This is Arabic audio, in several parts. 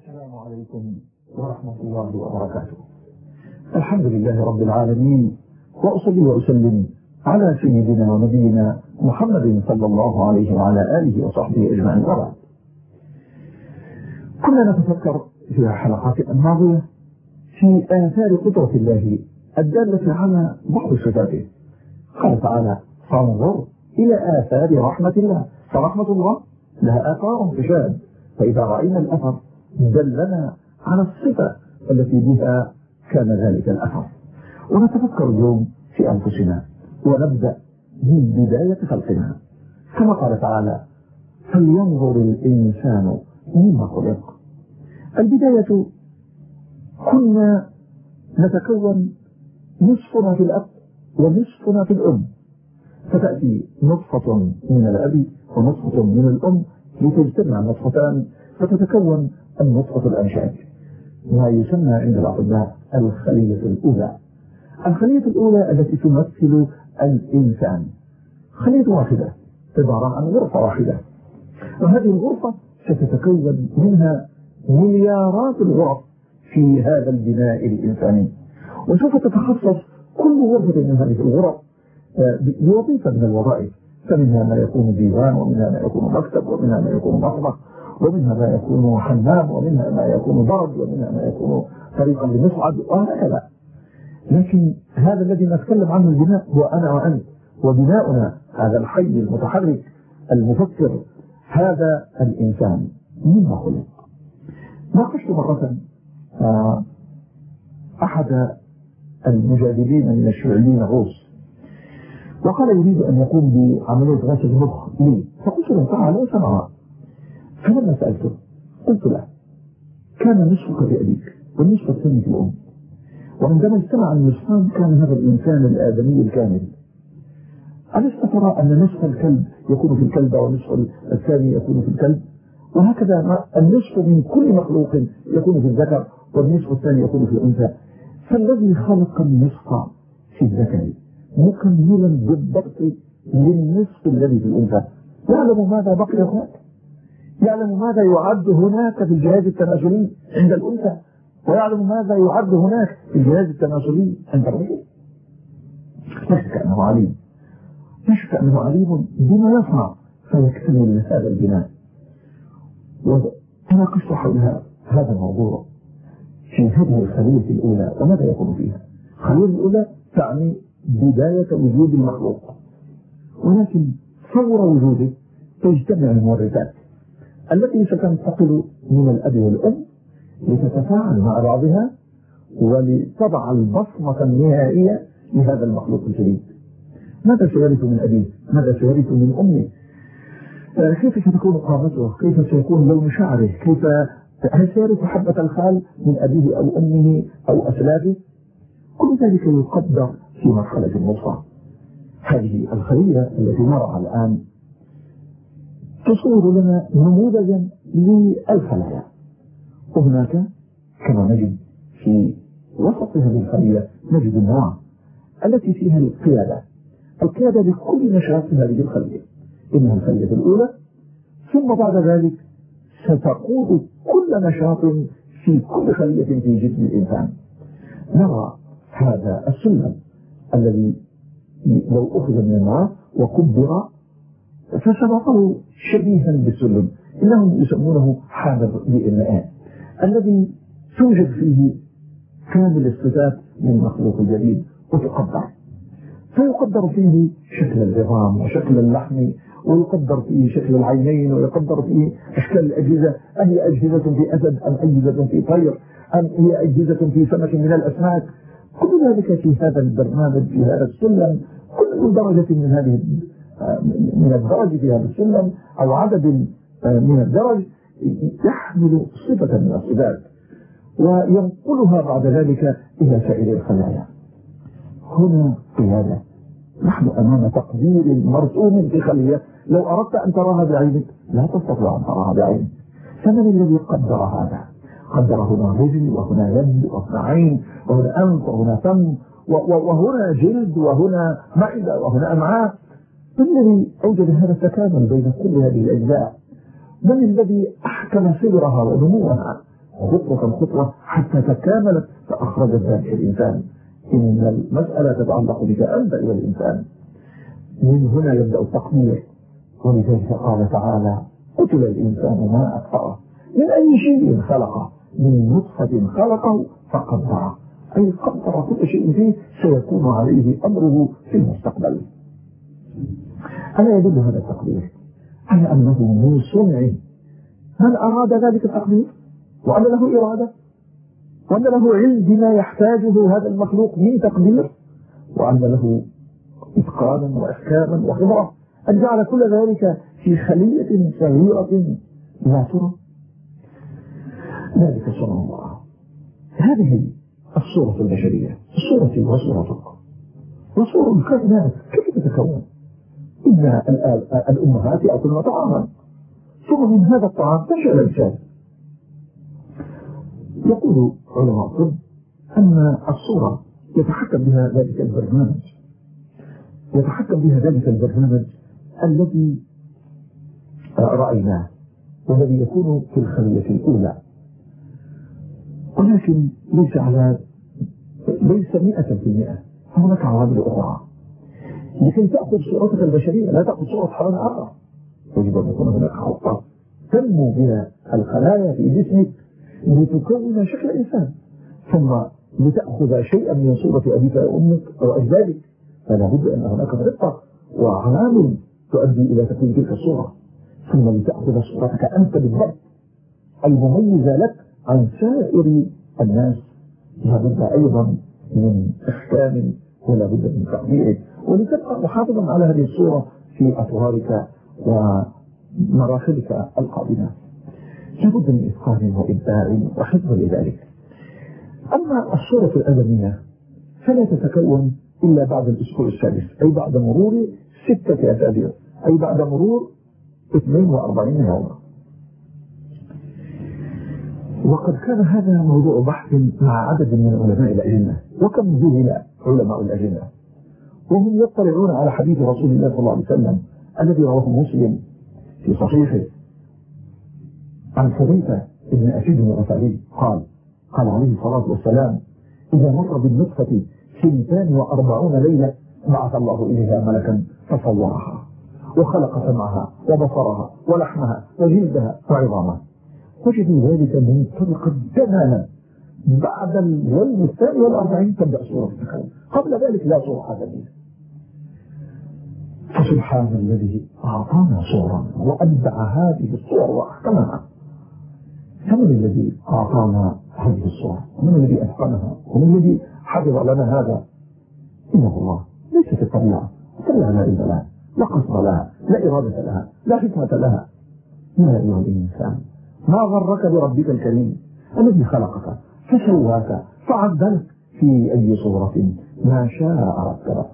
السلام عليكم ورحمة الله وبركاته. الحمد لله رب العالمين، وأصلي وأسلم على سيدنا ونبينا محمد صلى الله عليه وعلى آله وصحبه أجمعين. وبعد، كنا نتفكر في الحلقات الماضية في آثار قدرة الله الدالة على بعض صفاته. قال تعالى: فانظر إلى آثار رحمة الله، فرحمة الله لها آثار تشاهد، فإذا رأينا الأثر دلنا على الصفة التي بها كان ذلك الأثر. ونتفكر اليوم في أنفسنا، ونبدأ من بداية خلقنا، كما قال تعالى: فلينظر الإنسان مما خلق. البداية، كنا نتكون نصفنا في الأب ونصفنا في الأم، فتأتي نطفة من الأب ونطفة من الأم لتجتمع النطفتان فتتكون النطفة الأنشاد، ما يسمى عند الأطباء الخلية الأولى. الخلية الأولى التي تمثل الإنسان، خلية واحدة عبارة عن غرفة واحدة، وهذه الغرفة ستتكون منها مليارات الغرف في هذا البناء الإنساني، وسوف تتخصص كل غرفة من هذه الغرف بوظيفة من الوظائف، فمنها ما يكون ديوان، ومنها ما يكون مكتب، ومنها ما يكون مطبخ، ومنها ما يكون حمام، ومنها ما يكون درج، ومنها ما يكون طريقا لمصعد، وهكذا. لكن هذا الذي نتكلم عنه البناء هو أنا وأنت، وبناؤنا هذا الحي المتحرك المفكر، هذا الإنسان مما خلق. ناقشت مرة أحد المجادلين من الشيوعيين الروس، وقال يريد أن يقوم بعملية غسل المخ لي، فقلت له: تعال وسمعها. فلما سألته قلت له: كان نصفك في أبيك والنصف الثاني في الأم، وعندما اجتمع النصفان كان هذا الإنسان الآدمي الكامل. ألست ترى أن نصف الكلب يكون في الكلبة والنصف الثاني يكون في الكلب؟ وهكذا النصف من كل مخلوق يكون في الذكر والنصف الثاني يكون في الأنثى. فالذي خلق النصف في الذكر مكملا بالضبط للنصف الذي في الأنثى يعلم ماذا بقي هناك، يعلم ماذا يعد هناك في الجهاز التناسلي عند الأنثى، ويعلم ماذا يعد هناك في الجهاز التناسلي عند الرجل. لا شك أنه عليم، لا شك أنه عليم بما يصنع فيكتمل هذا البناء. وتناقشت حول هذا الموضوع في هذه الخلية الأولى وماذا يكون فيها. الخلية الأولى تعني بداية وجود المخلوق، ولكن فور وجوده تجتمع المورثات التي ستنتقل من الأب والأم لتتفاعل مع بعضها ولتضع البصمة النهائية لهذا المخلوق الجديد. ماذا سيرث من أبيه؟ ماذا سيرث من أمه؟ كيف ستكون قامته؟ كيف سيكون لون شعره؟ هل سيرث حبة الخال من أبيه أو أمه أو أسلافه؟ كل ذلك يقدر في مرحلة النطفة. هذه الخلية التي نراها الآن تصور لنا نموذجا للخلايا، وهناك كما نجد في وسط هذه الخلية نجد النواة التي فيها القيادة لكل نشاط في هذه الخلية، إنها الخلية الأولى، ثم بعد ذلك ستقود كل نشاط في كل خلية في جسم الإنسان. نرى هذا السلم الذي لو أخذ من النواة وكبر فسبقه شبيها بالسلم، إنهم يسمونه حامض DNA الذي توجد فيه كامل الصفات من مخلوق جديد وتقدر، فيقدر فيه شكل العظام وشكل اللحم، ويقدر فيه شكل العينين، ويقدر فيه أشكال الأجهزة، أهي أجهزة في أسد أم أجهزة في طير أم هي أجهزة في سمك من الأسماك. كل ذلك في هذا البرنامج، في هذا السلم، كل درجة من الدرج في هذا السلم أو عدد من الدرج يحمل صفة من الصفات وينقلها بعد ذلك إلى سائر الخلايا. هنا قيادة، نحن أمام تقدير مرسوم في خلية، لو أردت أن تراها بعينك لا تستطيع أن تراها بعينك. فمن الذي قدر هذا؟ قدر هنا رجل، وهنا يد، وهنا عين، وهنا أنف، وهنا فم، وهنا جلد، وهنا معدة، وهنا أمعاء. من الذي أوجد هذا التكامل بين كل هذه الأجزاء؟ من الذي أحكم صغرها ونموها خطوة خطوة حتى تكاملت فأخرجت ذلك الإنسان. إن المسألة تتعلق بك أنت إلى الإنسان. من هنا يبدأ التقدير، ولذلك قال تعالى: قتل الإنسان ما أكفره من أي شيء خلقه، من نطفة خلقه فقدره، أي قدر كل شيء فيه سيكون عليه أمره في المستقبل. ألا يدل هذا التقدير على أنه من صنع من أراد ذلك التقدير، وأن له إرادة، وأن له علم بما يحتاجه هذا المخلوق من تقدير، وأن له إتقانا وإحكاما وخبرة، أن جعل كل ذلك في خلية صغيرة لا ترى. ذلك صنع الله. هذه الصورة البشرية، صورتي وصورتك وصور الكائنات. كيف تتكون؟ إن الأمهات يأكلن طعاما، ثم من هذا الطعام تنشأ الإنسان. يقول علماء الطب أن الصورة يتحكم بها ذلك البرنامج الذي رأيناه والذي يكون في الخلية الأولى، ولكن ليس 100%. هناك عوامل أخرى. لكي تأخذ صورتك البشرية لا تأخذ صورة حيوان آخر، يجب أن يكون هناك خطة تنمو بها الخلايا في جسمك لتكون شكل إنسان، ثم لتأخذ شيئا من صورة أبيك وأمك أو أجدادك، فلا بد أن هناك خطة وعوامل تؤدي إلى تكوين تلك الصورة، ثم لتأخذ صورتك أنت بالضبط المميزة لك عن سائر الناس. لا بد أيضا من إحكام ولا بد من تقدير، ولتبقى محافظا على هذه الصورة في أطوارك ومراحلك القادمة. لا بد من إتقان وإبداع وحفظ لذلك. أما الصورة الآدمية فلا تتكون إلا بعد الأسبوع السادس، أي بعد مرور 6 أسابيع، أي بعد مرور 42 يوما. وقد كان هذا موضوع بحث مع عدد من علماء الأجنة، وكم ذهل علماء الأجنة وهم يطلعون على حديث رسول الله صلى الله عليه وسلم الذي رواه مسلم في صحيحه عن حذيفة بن أسيد الغفاري قال عليه الصلاة والسلام: إذا مر بالنطفة 42 ليلة بعث الله إليها ملكا فصورها وخلق سمعها وبصرها ولحمها وجلدها وعظامها، وجدوا ذلك منطبقا تماما. بعد اليوم 42 تبدأ صورة التكون، قبل ذلك لا صورة آدمية. فسبحان الذي أعطانا صورا وأبدع هذه الصور وأحكمها. فمن الذي أعطانا هذه الصور؟ ومن الذي أتقنها؟ ومن الذي حفظ لنا هذا؟ إنه الله. ليس في الطبيعة، لا علم لها، لا قصد لها، لا إرادة لها، لا حكمة لها. يا أيها الإنسان ما غرك بربك الكريم الذي خلقك فسواك فعدلك في أي صورة ما شاء ركبك.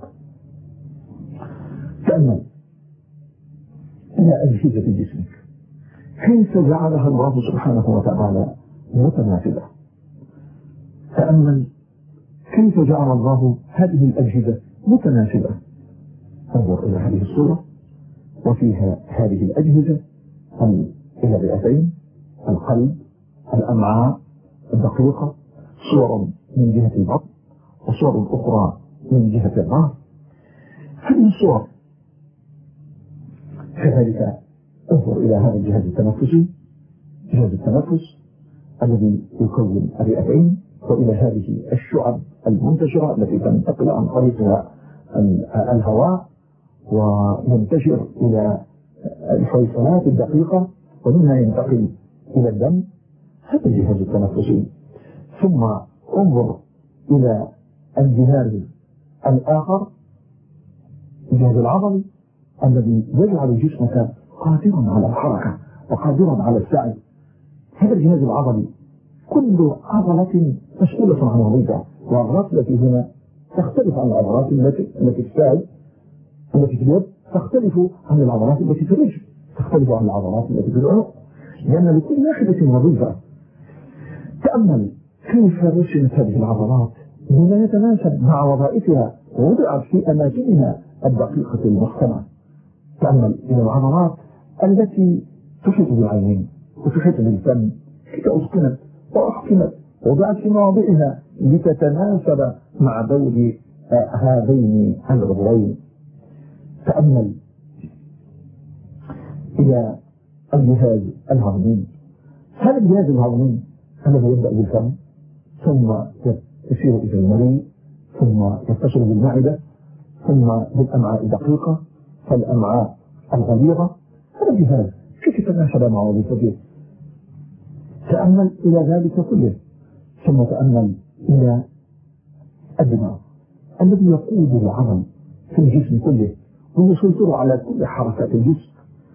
تأمل إلى أجهزة جسمك كيف جعلها الله سبحانه وتعالى متناسبة. تأمل كيف جعل الله هذه الأجهزة متناسبة. انظر إلى هذه الصورة وفيها هذه الأجهزة: إلى الرئتين، القلب، الأمعاء الدقيقة، صور من جهة البطن وصور أخرى من جهة الظهر. هذه الصور كذلك. انظر إلى هذا الجهاز التنفسي، جهاز التنفس الذي يكون الرئتين، وإلى هذه الشعب المنتشرة التي تنتقل عن طريقها الهواء وينتشر إلى الحيصلات الدقيقة ومنها ينتقل إلى الدم. هذا الجهاز التنفسي. ثم انظر إلى الجهاز الآخر، الجهاز العضلي الذي يجعل جسمك قادرا على الحركة وقادرا على السعي. هذا الجهاز العضلي كل عضلة مسؤولة عن وظيفة، والعضلات التي هنا تختلف عن العضلات التي في الساعد التي في اليد، تختلف عن العضلات التي في الرجل، تختلف عن العضلات التي في العنق، لأن لكل واحدة وظيفة. تأمل كيف رسمت هذه العضلات بما يتناسب مع وظائفها ووضعت في أماكنها الدقيقة المحكمة. تأمل إلى العضلات التي تحيط بالعينين وتحيط بالفم، كيف أتقنت وأحكمت وضعت في مواضعها لتتناسب مع دور هذين العضوين. تأمل إلى الجهاز الهضمي. هذا الجهاز الهضمي الذي يبدأ بالفم ثم يسير إلى المريء ثم يتصل بالمعدة ثم بالأمعاء الدقيقة فالأمعاء الغليظة. هذا الجهاز كيف يتناسب مع وظيفته؟ تأمل إلى ذلك كله ثم تأمل إلى الدماغ الذي يقود العمل في الجسم كله ويسيطر على كل حركات الجسم،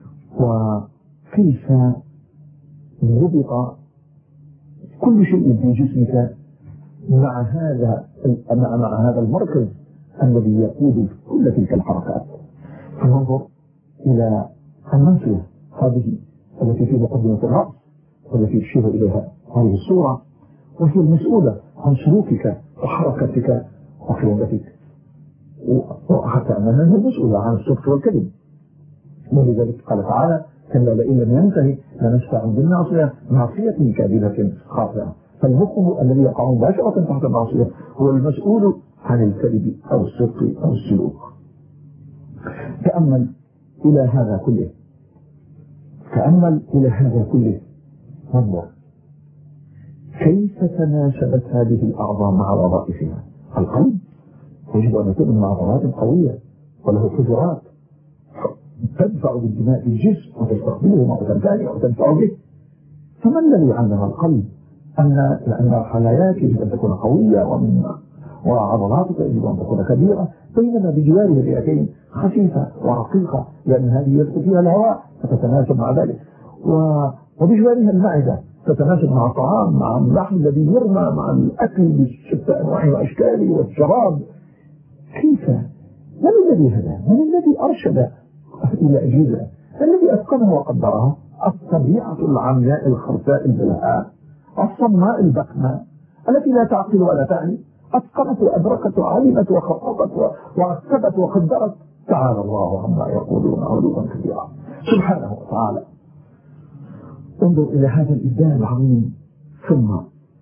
وكيف ربط كل شيء في جسمك مع هذا المركز الذي يقود كل تلك الحركات. فننظر إلى الناصية هذه التي في مقدمة الرأس والتي تشير إليها هذه الصورة، وهي المسؤولة عن سلوكك وحركتك وقيادتك، وحتى أنها المسؤولة عن الصدق والكذب. ولذلك قال تعالى: كلا لئن لم ينتهي لنسفعا بالناصية ناصية كاذبة خاطئة. فالمخ الذي يقع مباشرة تحت الناصية هو المسؤول عن الكذب أو الصدق أو السلوك. تأمل إلى هذا كله، تأمل إلى هذا كله، انظر كيف تناسبت هذه الأعضاء مع وظائفها. القلب يجب أن يكون من عضلات قوية وله حجرات تدفع بالدماء الجسم وتستقبله مرة ثانية وتدفع به. فما الذي علم القلب أن الخلايا يجب أن تكون قوية وعضلاتك يجب أن تكون كبيرة، بينما بجواره الرئتين خفيفة ورقيقة لأن هذه يدخل فيها الهواء فتتناسب مع ذلك، وبجوارها المعدة تتناسب مع الطعام مع اللحم الذي يرمى مع الأكل بشتى أنواعه وأشكاله والشراب. كيف؟ من الذي هدى؟ من الذي أرشد إلى أجهزة؟ الذي أتقنها وقدرها؟ الطبيعة العمياء الخرساء البلهاء الصماء البكماء التي لا تعقل ولا تعني، أتقنت وأدركت وعلمت وخططت وعتبت وقدرت. تعالى الله عما يقولون علوا كبيرا سبحانه وتعالى. انظر إلى هذا الإبداع العظيم ثم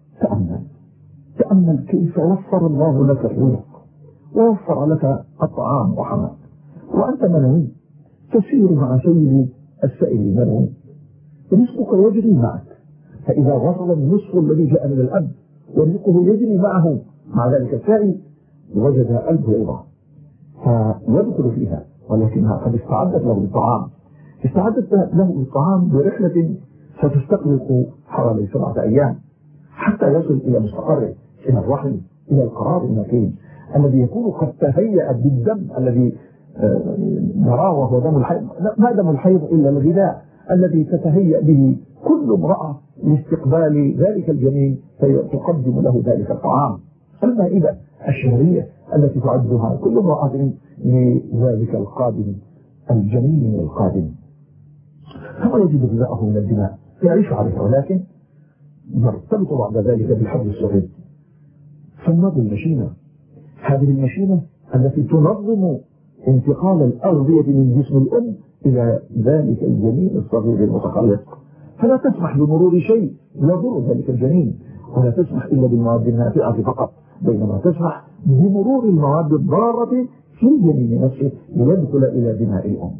تأمل كيف وفر الله لك الرزق ووفر لك الطعام وحماك، وأنت منوي تسير مع سير السائل المنوي، رزقك يجري معك، فإذا وصل النصف الذي جاء من الأب ورزقه يجري معه مع ذلك السائل وجد البيضة فيدخل فيها، ولكنها قد استعدت له بالطعام، استعدت له بالطعام برحلة ستستغرق حوالي 7 أيام حتى يصل إلى مستقره، إلى الرحم، إلى القرار المكين الذي يكون قد تهيأ بالدم الذي نراه وهو دم الحيض. ما دم الحيض إلا الغذاء الذي تتهيأ به كل امرأة لاستقبال ذلك الجنين فتقدم له ذلك الطعام. المائدة الشهرية التي تعدها كل امرأة لذلك القادم الجنين القادم، ثم يجد غذاءه من الدماء يعيش عليها، ولكن يرتبط بعد ذلك بالحبل الصغير. ثم المشينة، هذه المشينة التي تنظم انتقال الأغذية من جسم الأم إلى ذلك الجنين الصغير المتخلق، فلا تسمح بمرور شيء يضر ذلك الجنين، ولا تسمح إلا بالمواد النافعة فقط، بينما تسمح بمرور المواد الضارة في الجنين نفسه ليدخل إلى دماء الأم.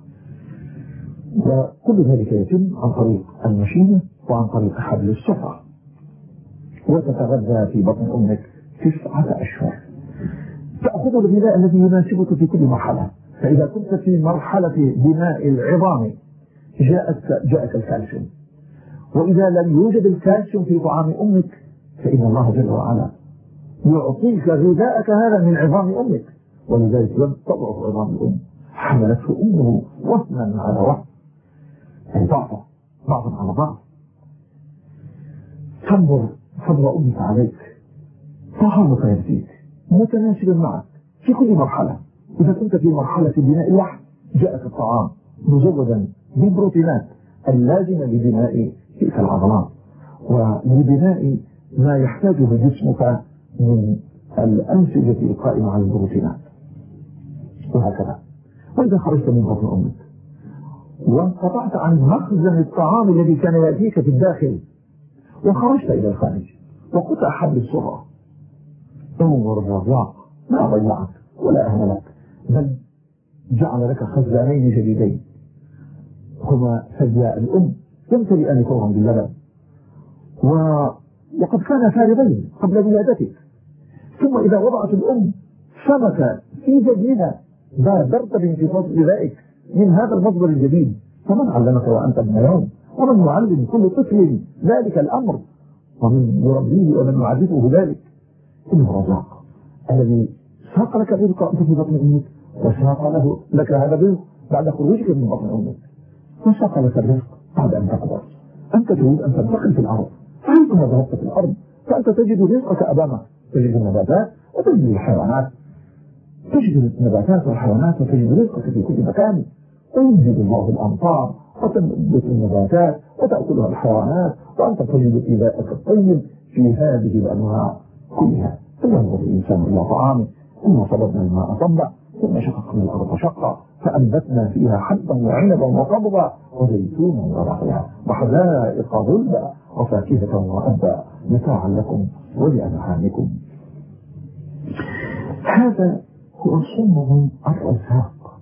وكل ذلك يتم عن طريق المشينة وعن طريق حبل الصفرة، وتتغذى في بطن أمك 9 أشهر. تأخذ الغذاء الذي يناسبك في كل مرحلة، فإذا كنت في مرحلة بناء العظام جاءك الكالسيوم، وإذا لم يوجد الكالسيوم في طعام أمك فإن الله جل وعلا يعطيك غذاءك هذا من عظام أمك، ولذلك لم تضعف عظام الأم، حملته أمه وهنا على وهن، يعني ضعفا على ضعف. تنظر فضل أمك عليك، طعامك يأتيك متناسبا معك في كل مرحلة. إذا كنت في مرحلة بناء اللحم جاءك الطعام مزودا بالبروتينات اللازمة لبناء تلك العضلات ولبناء ما يحتاجه جسمك من الأنسجة القائمة على البروتينات، وهكذا. وإذا خرجت من بطن أمك وانقطعت عن مخزن الطعام الذي كان يأتيك في الداخل، وخرجت إلى الخارج وقطع حبل السرعة. انظر الرزاق ما ضيعك ولا أهملك، بل جعل لك خزانين جديدين هما ثدياء الأم يمتلئان فورا باللبن، وقد كان فارغين قبل ولادتك، ثم إذا وضعت الأم سمك في جبينها بادرت بانتصاص غذائك من هذا المصدر الجديد. فمن علمك وأنت ابن يوم؟ ومن يعلم كل طفل ذلك الأمر؟ ومن يربيه ومن يعرفه ذلك؟ إنه الرزاق الذي ساق لك الرزق أنت في بطن أمك، وساق لك هذا الرزق بعد خروجك من بطن أمك، وساق لك الرزق بعد أن تكبر. أنت تريد أن تنتقل في الأرض، فأنت ذهبت في الأرض فأنت تجد رزقك أمامك، تجد النباتات وتجد الحيوانات، تجد النباتات والحيوانات وتجد رزقك في كل مكان، وينزل الله الأمطار وتنبت النباتات وتأكلها الحيوانات، وأنت تجد إيذاءك الطيب في هذه الأنواع كلها. فينظر الإنسان إلى طعامه، ثم صببنا الماء صبا، ثم شققنا الأرض شقا، فأنبتنا فيها حبا وعنبا وقضبا وزيتونا ونخلا وحدائق غلبا وفاكهة وأبا متاعا لكم ولأنعامكم. هذا هو صنع الرزاق،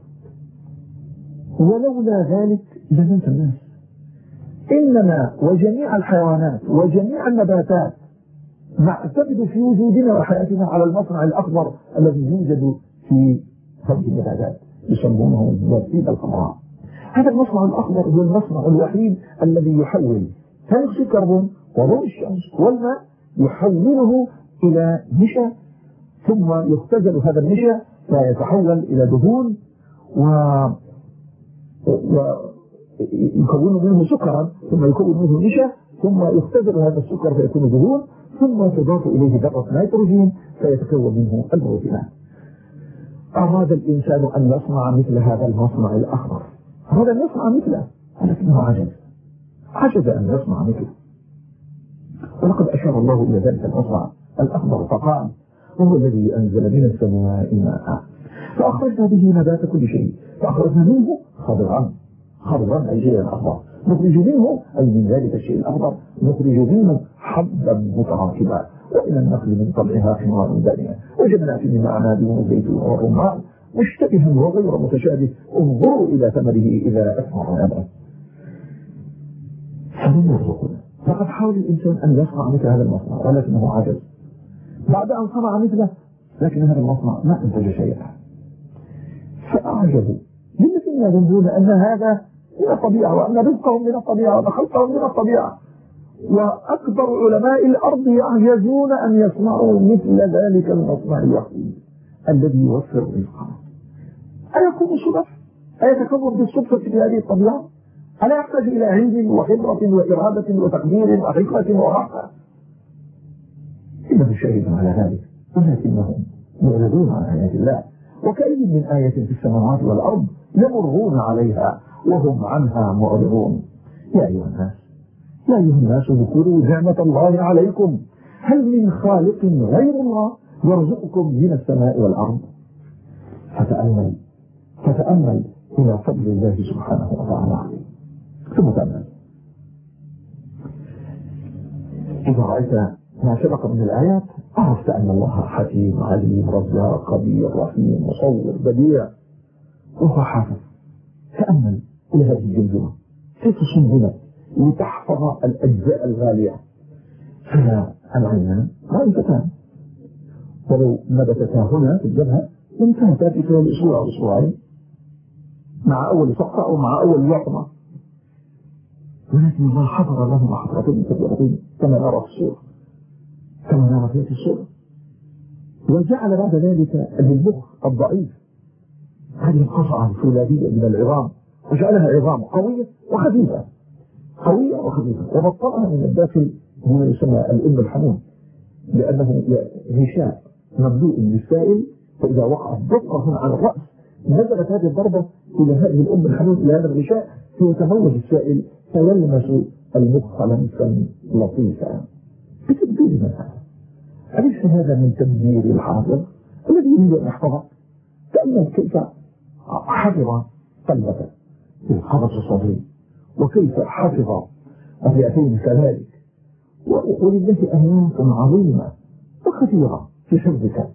ولولا ذلك لمات الناس. إننا وجميع الحيوانات وجميع النباتات نعتمد في وجودنا وحياتنا على المصنع الأخضر الذي يوجد في هذه النباتات، يسمونه الزرتيب الخضراء. هذا المصنع الأخضر هو المصنع الوحيد الذي يحول ثاني أكسيد الكربون وضوء الشمس والماء، يحوله إلى نشا، ثم يختزل هذا النشا فيتحول إلى دهون ويكون منه سكرا، ثم يكون منه نشا، ثم يختزل هذا السكر فيكون دهون، ثم تضاف إليه ذرة نيتروجين فيتكون منه البروتينات. أراد الإنسان أن يصنع مثل هذا المصنع الأخضر، أراد أن يصنع مثله، ولكنه عجز أن يصنع مثله. ولقد أشار الله إلى ذلك المصنع الأخضر فقال: وهو الذي أنزل من السماء ماء فأخرجنا به نبات كل شيء، فأخرجنا منه خضرا أي شيئا أخضر، نخرج منه أي من ذلك الشيء الأخضر نخرج منه حبا متراكبا، وإن النخل من طلعها ثمار دانية، وجنات من أعناب والزيتون والرمان مشتبها وغير متشابه، انظروا إلى ثمره إذا أثمر ونبت. فمن يرزقنا؟ لقد حاول الإنسان أن يصنع مثل هذا المصنع ولكنه عجز. بعد أن صنع مثله لكن هذا المصنع ما أنتج شيئا، فأعجبوا للذين يظنون أن هذا من الطبيعة وأن رزقهم من الطبيعة وأن خلقهم من الطبيعة، وأكبر علماء الأرض يعجزون أن يصنعوا مثل ذلك المصنع الوحيد الذي يوفر رزقنا. أيكون صدف؟ أيتكون بالصدفة في هذه الطبيعة؟ ألا يحتاج إلى علم وخبرة وإرادة وتقدير وحكمة ورحمة؟ إنهم شاهدون على ذلك ولكنهم معرضون عن آيات الله، وكأي من آية في السماوات والأرض يمرون عليها وهم عنها معرضون. يا أيها الناس اذكروا نعمة الله عليكم، هل من خالق غير الله يرزقكم من السماء والأرض؟ فتأمل إلى فضل الله سبحانه وتعالى، ثم تأمل. إذا رأيت ما سبق من الآيات عرفت أن الله حكيم عليم رزاق خبير رحيم مصور بديع وهو حافظ. تأمل إلى هذه الجمجمة كيف صنعت لتحفظ الأجزاء الغالية. فلا العينان رأيتان، ولو نبتتا هنا في الجبهة انتهتا في خلال أسبوع أو أسبوعين مع أول سقطة أو مع أول لقمة، ولكن الله حضر لهما حضرتين كبيرتين كما نرى في الصورة، كما نرى في الصورة، وجعل بعد ذلك للمخ الضعيف هذه القطعة الفولاذية من العظام، وجعلها عظام قوية وخفيفة وبطلها من الداخل هو يسمى الأم الحمون، لأنه غشاء مملوء بالسائل، فإذا وقعت ضربة على الرأس نزلت هذه الضربة إلى هذه الأم الحمون إلى هذا الغشاء فيتموج السائل فيلمس المخ لمسا لطيفا بتدبير من هذا. أليس هذا من تدبير الحافظ الذي يريد أن يحفظه؟ تأمل كيف حفظ قلبك بالقبض الصغير، وكيف حفظ الرئتين كذلك، ولله آيات عظيمة وكثيرة في حفظك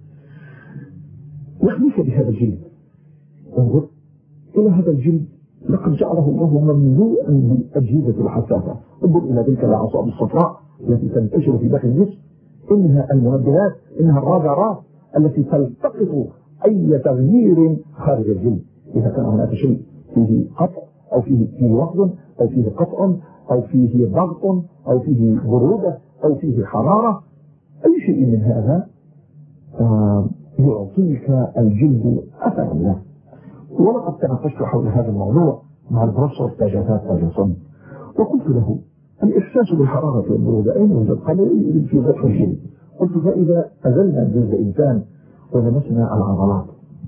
يحميك بهذا الجلد. انظر إلى هذا الجلد، لقد جعله الله مملوءا بالأجهزة الحساسة. انظر إلى تلك الأعصاب الصفراء التي تنتشر في داخل الجسم، إنها المنبهات، إنها الرادارات التي تلتقط أي تغيير خارج الجلد. إذا كان هناك شيء فيه قطع أو فيه وقت أو فيه قطع أو فيه ضغط أو فيه برودة أو فيه حرارة، أي شيء من هذا يعطيك الجلد أثرا له. ولقد تناقشت حول هذا الموضوع مع البروفيسور تاجافات تاجسون، وقلت له الإحساس بالحرارة والبرودة أين يوجد؟ قال في ضغط الجلد. قلت فإذا أزلنا جلد إنسان ولمسنا العضلات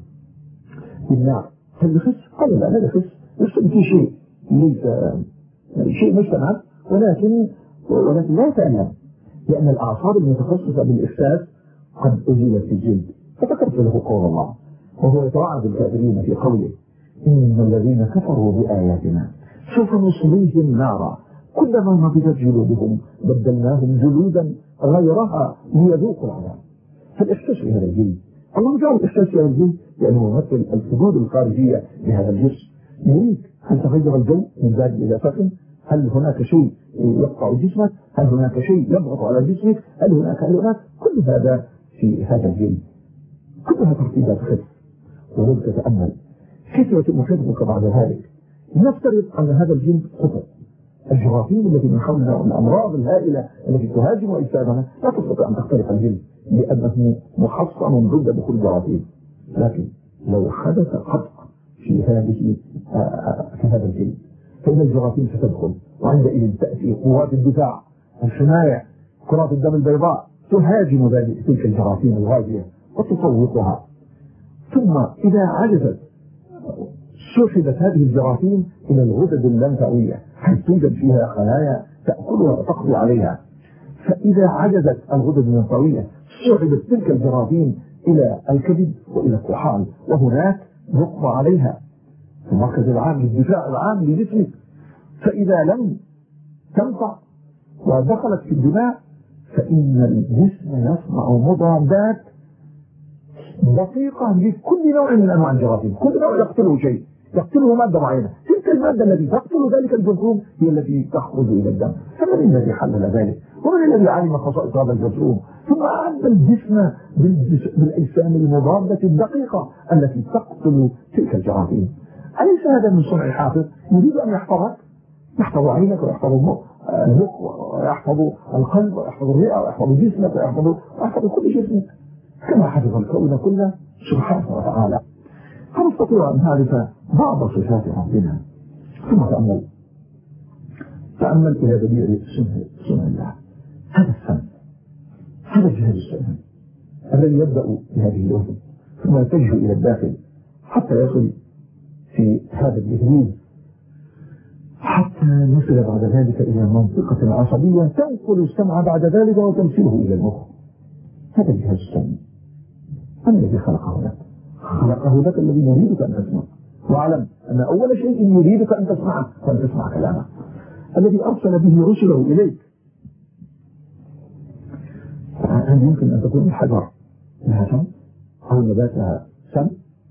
بالنار هل يخس؟ قال لا يخس، بس في شيء ليس شيء مجتمع، ولكن لا يتألم، لأن الأعصاب المتخصصة بالإحساس قد أزيلت في الجلد. فذكرت له قول الله وهو يتوعد الكافرين في قوله إن الذين كفروا بآياتنا سوف نصليهم نارا كلما نضجت جلودهم بدلناهم جلودا غيرها ليذوقوا العذاب. فالإحساس بهذا الجلد، الله جعل الإحساس بهذا الجلد لأنه يمثل الحدود الخارجية لهذا الجسم. يريد هل تغير الجو من بارد إلى سخن؟ هل هناك شيء يقطع جسمك؟ هل هناك شيء يضغط على جسمك؟ هل هناك كل هذا في هذا الجلد، كلها ترتيبات خف. ولو تتأمل كيف يتم حفظك بعد ذلك. نفترض أن هذا الجلد خطأ، الجراثيم التي من حولنا والأمراض الهائلة التي تهاجم أجسادنا لا تستطيع أن تخترق الجلد لأنه محصن ضد دخول الجراثيم. لكن لو حدث قطع في هذا الجلد فإن الجراثيم ستدخل، وعندئذ تأتي قوات الدفاع الحماية كرات الدم البيضاء تهاجم تلك الجراثيم الغازية وتطوقها. ثم إذا عجزت سحبت هذه الجراثيم إلى الغدد اللمفاوية حيث توجد فيها خلايا تأكلها وتقضي عليها. فإذا عجزت الغدد اللمفاوية سحبت تلك الجراثيم إلى الكبد وإلى الطحال، وهناك يقضى عليها في المركز العام للدفاع العام لجسمك. فإذا لم تنفع ودخلت في الدماء فإن الجسم يصنع مضادات دقيقة لكل نوع من أنواع الجراثيم. كل نوع يقتله شيء، يقتله مادة معينة، تلك المادة التي تقتل ذلك الجرثوم هي التي تخرج إلى الدم. فمن الذي حلل ذلك؟ ومن الذي علم خصائص هذا الجرثوم؟ ثم أعد الجسم بالأجسام المضادة الدقيقة التي تقتل تلك الجراثيم. أليس هذا من صنع حافظ يريد أن يحفظك؟ يحفظ عينك ويحفظ المخ ويحفظ القلب ويحفظ الرئة ويحفظ جسمك ويحفظ كل جسمك كما حفظ الكون كله سبحانه وتعالى. فنستطيع أن نعرف بعض صفات ربنا. ثم تأمل إلى بديع صنع الله. هذا السمع، هذا الجهاز السمعي الذي يبدأ بهذه الأذن ثم يتجه إلى الداخل حتى يصل في هذا الجهاز حتى يصل بعد ذلك إلى منطقة العصبية تنقل السمع بعد ذلك وتنسله إلى المخ. هذا الجهاز السمعي من الذي خلقه لك؟ خلقه لك الذي يريدك أن تسمع. واعلم أن أول شيء يريدك أن تسمعه وأن تسمع كلامه الذي أرسل به رسله إليك. هل يمكن أن تكون الحجر لها سم أو النبات لها سم؟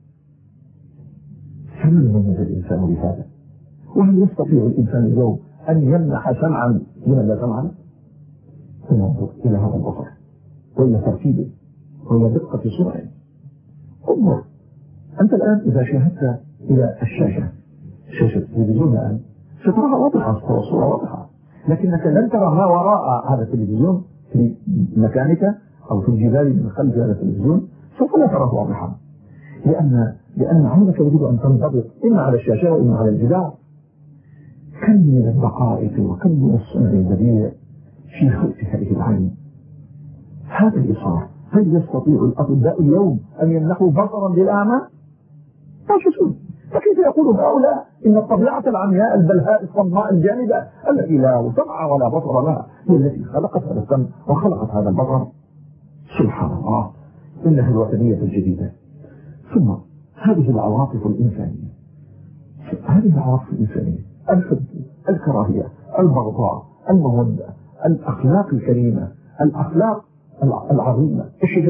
فمن يمنع الإنسان بهذا؟ وهل يستطيع الإنسان اليوم أن يمنح سمعا لمن لا سمع له؟ فننظر إلى هذا البصر وإلى ترتيبه وإلى دقة صنعه. انظر أنت الآن إذا شاهدت إلى شاشة التلفزيون الآن ستراها واضحة، الصورة واضحة، لكنك لن ترى ما وراء هذا التلفزيون في مكانك أو في الجبال من خلف هذا التلفزيون، سوف لا تراه واضحا لأن عينك يجب أن تنضبط إما على الشاشة وإما على الجدار. كم من الدقائق وكم من الصنع البديع في خلق هذه العين. هذا الإصرار هل يستطيع الأطباء اليوم أن يمنحوا بصرا للأعمى؟ لا. فكيف يقول هؤلاء إن الطبيعة العمياء البلهاء الصماء الجامدة التي لا سمع ولا بصر لها هي التي خلقت هذا السمع وخلقت هذا البصر؟ سبحان الله، إنها الوثنية الجديدة. ثم هذه العواطف الإنسانية، الحب، الكراهية، البغضاء، المودة، الأخلاق الكريمة، الأخلاق العظيمة،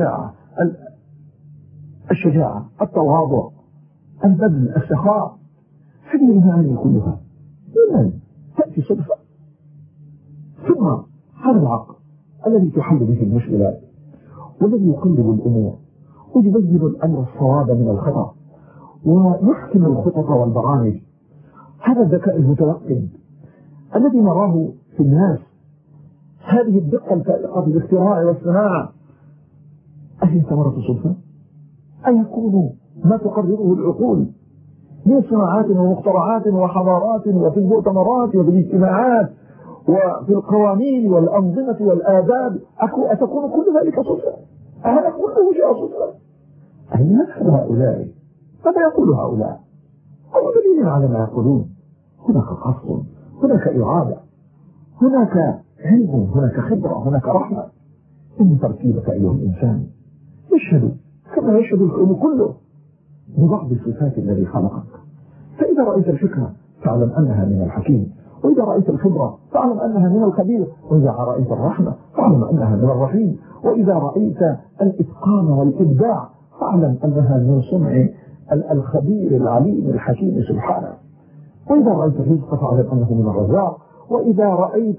الشجاعة، التواضع، البذل، السخاء. هذه المعاني كلها لمن تأتي صدفة. ثم هذا العقل الذي تحل به المشكلات والذي يقلب الأمور ويبين الأمر الصواب من الخطأ ويحكم الخطط والبرامج، هذا الذكاء المتوقد الذي نراه في الناس، هذه الدقة الفائقة في الاختراع والصناعة، أهي ثمرة صدفة؟ أيكون ما تقرره العقول من صناعات ومخترعات وحضارات وفي المؤتمرات وفي الاجتماعات وفي القوانين والأنظمة والآداب، أتكون كل ذلك صدفة؟ هذا كله شيء صدفة؟ أين هؤلاء؟ ماذا يقول هؤلاء؟ هم دليل على ما يقولون. هناك قصد، هناك إرادة، هناك علم، هناك خبرة، هناك رحمة. إن تركيبك أيها الإنسان يشهد كما يشهد الكون كله ببعض الصفات الذي خلقك. فإذا رأيت الفكرة فاعلم أنها من الحكيم، وإذا رأيت الخبرة فاعلم أنها من الخبير، وإذا رأيت الرحمة فاعلم أنها من الرحيم، وإذا رأيت الإتقان والإبداع فاعلم أنها من صنع الخبير العليم الحكيم سبحانه، وإذا رأيت الرزق فاعلم أنه من الرزاق، وإذا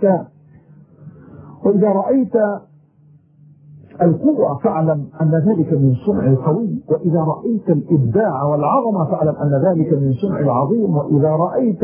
رأيت القوة فاعلم أن ذلك من صنع القوي، وإذا رأيت الإبداع والعظمة فاعلم أن ذلك من صنع العظيم، وإذا رأيت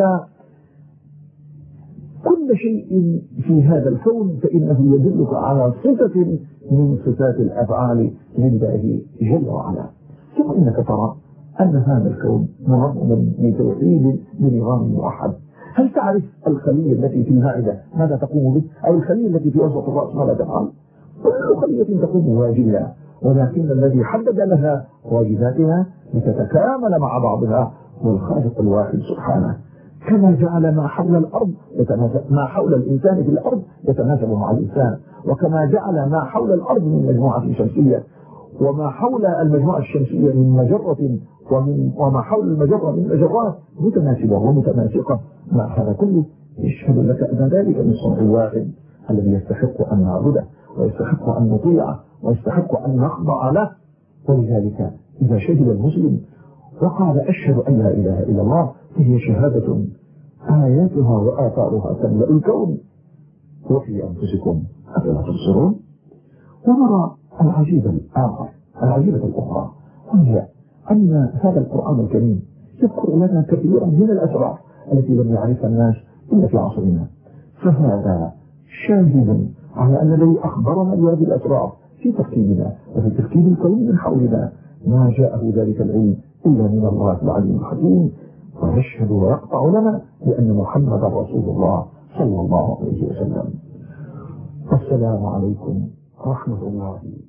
كل شيء في هذا الكون فإنه يدلك على صفة من صفات الأفعال لله جل وعلا. ثم إنك ترى أن هذا الكون منظم بتوحيد بنظام موحد. هل تعرف الخلية التي في المعدة ماذا تقوم به؟ أو الخلية التي في وسط الرأس ماذا تفعل؟ كل خلية تقوم بواجبها، ولكن الذي حدد لها واجباتها لتتكامل مع بعضها هو الخالق الواحد سبحانه. كما جعل ما حول الأرض ما حول الإنسان في الأرض يتناسب مع الإنسان، وكما جعل ما حول الأرض من مجموعة شمسية وما حول المجموعة الشمسية من مجرة وما حول المجرة من مجرات متناسبة ومتماسقة. مع هذا كله يشهد لك أن ذلك من صنع واحد الذي يستحق أن نعبده ويستحق أن نطيعه ويستحق أن نخضع له. ولذلك إذا شهد المسلم وقال أشهد أن لا إله إلا الله فهي شهادة آياتها وآثارها تملأ الكون. وفي أنفسكم أفلا تبصرون؟ ونرى العجيبة الأخرى وهي أن هذا القرآن الكريم يذكر لنا كثيرا من الأسرار التي لم يعرفها الناس إلا في عصرنا، فهذا شاهد على أن الذي أخبرنا بهذه الأسرار في تركيبنا وفي تركيب الكون من حولنا ما جاءه ذلك العلم إلا من الله العليم الحكيم. ويشهد ويقطع لنا بأن محمدا رسول الله صلى الله عليه وسلم. والسلام عليكم ورحمة الله